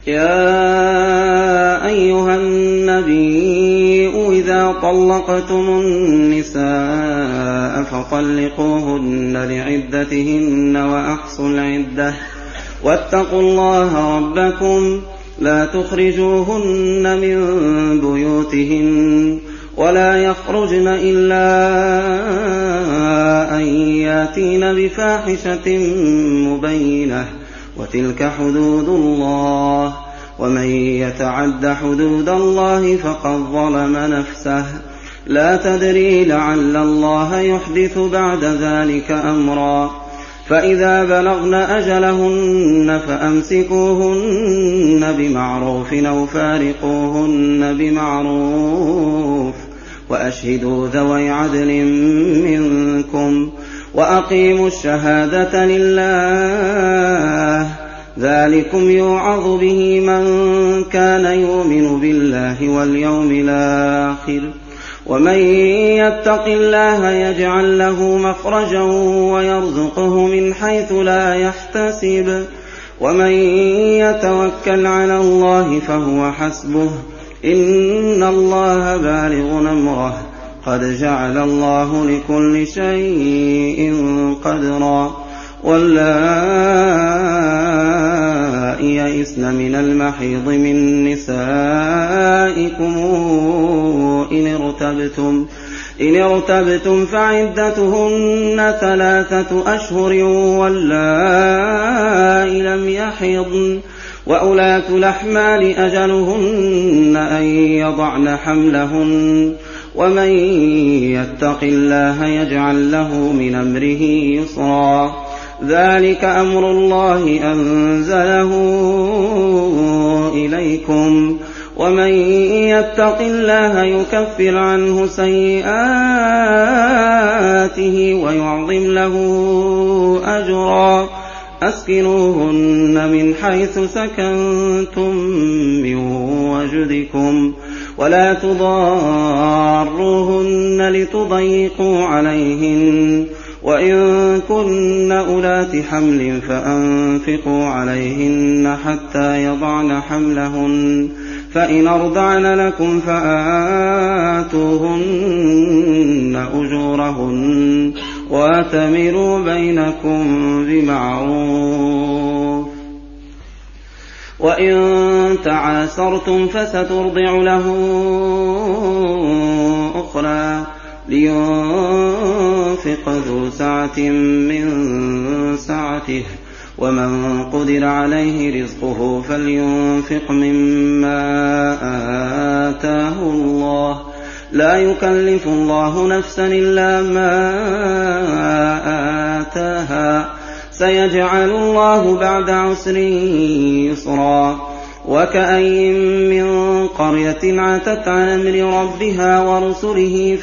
يا أيها النبي إذا طلقتم النساء فطلقوهن لعدتهن وأحصوا العدة واتقوا الله ربكم لا تخرجوهن من بيوتهن ولا يخرجن إلا أن ياتين بفاحشة مبينة وتلك حدود الله ومن يتعد حدود الله فقد ظلم نفسه لا تدري لعل الله يحدث بعد ذلك أمرا فإذا بلغن أجلهن فأمسكوهن بمعروف أو فارقوهن بمعروف وأشهدوا ذوي عدل منكم وأقيموا الشهادة لله ذلكم يوعظ به من كان يؤمن بالله واليوم الآخر ومن يتق الله يجعل له مخرجا ويرزقه من حيث لا يحتسب ومن يتوكل على الله فهو حسبه إن الله بالغ أمره قد جعل الله لكل شيء قدرا واللائي يئسن من المحيض من نسائكم إن ارتبتم فعدتهن 3 أشهر واللائي لم يحضن وأولاة الأحمال أجلهن أن يضعن حملهن ومن يتق الله يجعل له من أمره يسرا ذلك أمر الله أنزله إليكم ومن يتق الله يكفر عنه سيئاته ويعظم له أجرا أسكنوهن من حيث سكنتم من وجدكم ولا تضاروهن لتضيقوا عليهن وإن كن أولات حمل فأنفقوا عليهن حتى يضعن حملهن فإن أرضعن لكم فآتوهن أجورهن وأتمروا بينكم بمعروف وإن تعاسرتم فسترضع له أخرى لينفق ذو سعة من سعته ومن قدر عليه رزقه فلينفق مما آتاه الله لا يكلف الله نفسا إلا ما آتاها سيجعل الله بعد عسر يسرا وكأين من قرية عتت عن أمر ربها ورسله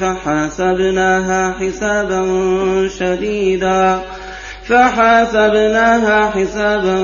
فحاسبناها حسابا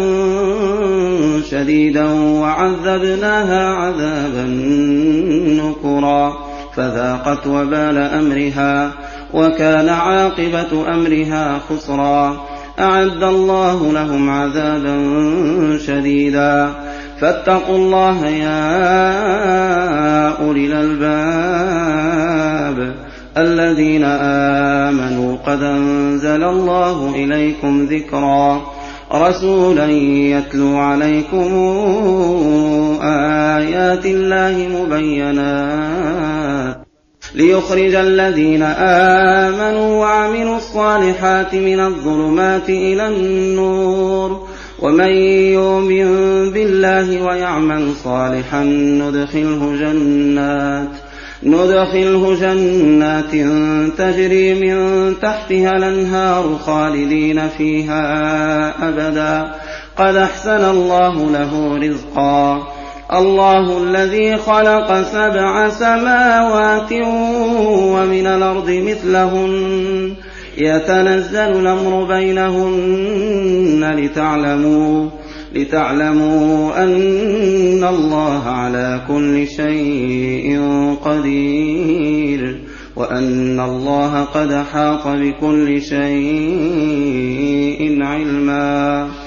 شديدا وعذبناها عذابا نكرا فذاقت وبال أمرها وكان عاقبة أمرها خسرا أعد الله لهم عذابا شديدا فاتقوا الله يا أولي الألباب الذين آمنوا قد أنزل الله إليكم ذكرا رسولا يتلو عليكم آيات الله مبينات ليخرج الذين آمنوا وعملوا الصالحات من الظلمات إلى النور ومن يؤمن بالله ويعمل صالحا ندخله جنات تجري من تحتها الأنهار خالدين فيها أبدا قد أحسن الله له رزقا الله الذي خلق 7 سماوات ومن الأرض مثلهن يتنزل الأمر بينهن لتعلموا أن الله على كل شيء قدير وأن الله قد أحاط بكل شيء علما